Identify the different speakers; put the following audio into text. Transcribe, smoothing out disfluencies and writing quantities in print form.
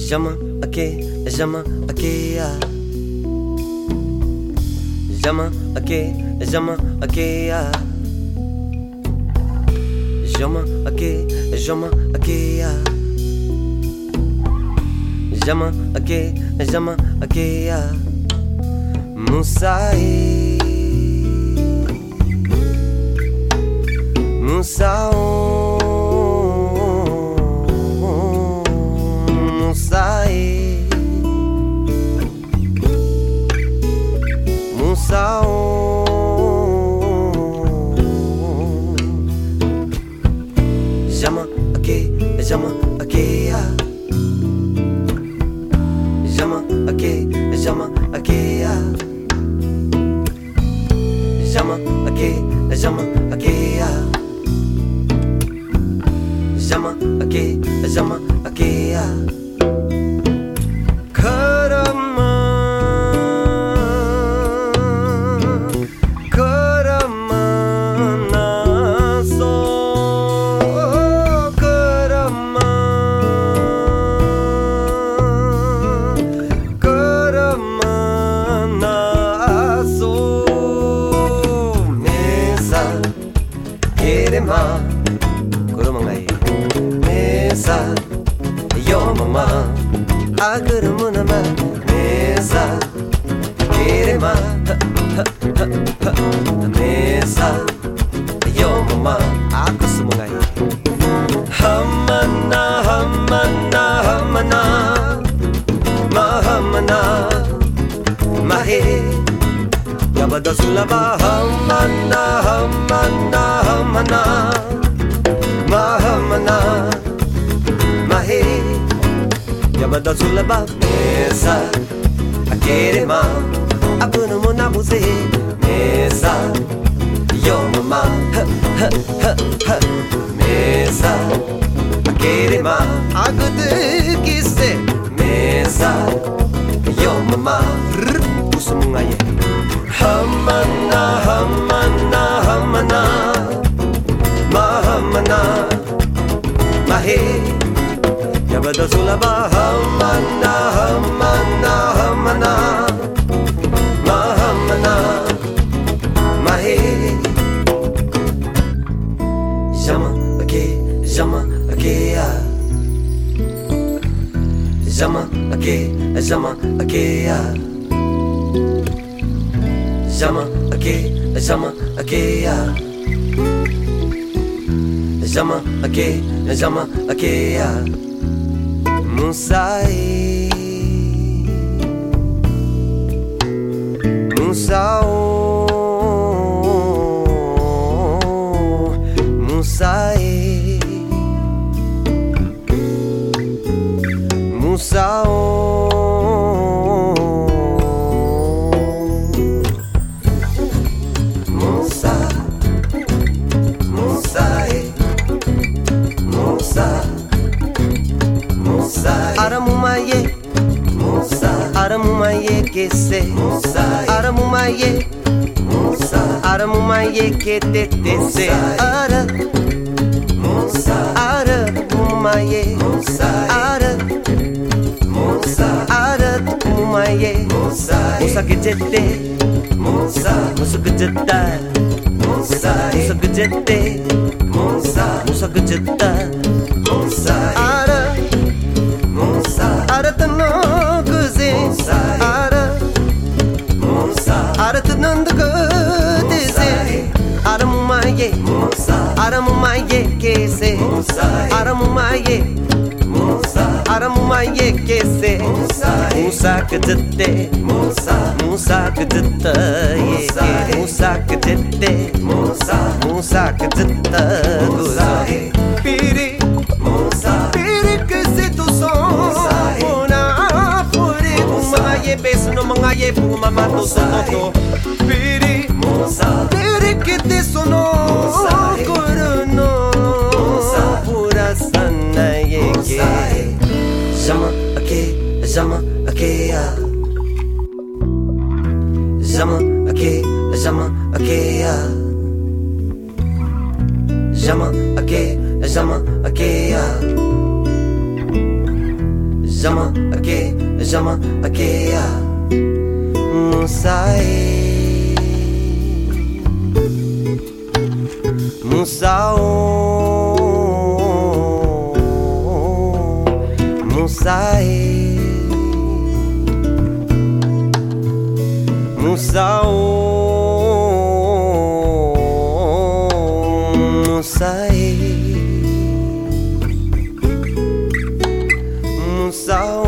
Speaker 1: Jama ake, jama ake ya. Jama ake, jama ake ya. Jama ake, jama ake ya. Jama ake, jama ake ya. Musai, Musao, Musai, Musao. Jama ake, jama ake ya. Jama ake, jama ake ya. Jama ake, jama ake ya. Jama ake, jama ake ya. Karama, karama naso, karama, karama naso. Mesa, kerema, kurama ngai. Mesa, yo mama, agurumuna mesa, kerema, mesa, yo mama, aku semangai. Hamana, hamana, hamana, mahamana, mahe, yabada sulaba, hamana, hamana, hamana, mahamana, mahe, yabada sulaba, mesa, akerema, abuno mona buse, mesa, yo mama, mesa, akerema, agudu kise, mesa, yo mama, usumungaye, hamana, hamana, hamana, mahamana, mahe, yabada sulaba, hamana, hamana, hamana, mahamana, mahe. Jama ake, jama ake ya. Jama ake, jama ake ya. Jama ake, jama ake ya. Jama ake, jama ake ya. Musai, Musao, Musai, Musao. Musa, Musai, Musa, Musa. Aramumaye, Musa. Aramumaye kese, Musa. Aramumaye, Musa. Aramumaye kete tese. Ara, Musa. Aramumaye, Musa. Ara, Musa. Aramumaye, Musa. Musa kejete, Musa. Musa kejeta, Musa. Musa kejete, Musa. Musa kejeta, Musa. Ara, Musa. Ara tano kuze, Ara, Musa. Ara tano kudeze, Aramumaye, Musa. Aramumaye kese, Musa. Aramumaye, Musa. Aramumaye kese, Musa. Musa kejete, Musa. Musa kejeta, Musa kejete, Musa. Musa kejeta, Musa. Piri, Musa. Piri kese tu son, una puri, umaye beso no mangaye puma tu soto. Piri, Musa. Piri kete sono, corno, pura sana yeke. Jama ake, jama ake ya. Jama ake, jama ake ya. Jama ake, jama ake ya. Jama ake, jama ake ya Musai Musao Musai Musao Musai Musao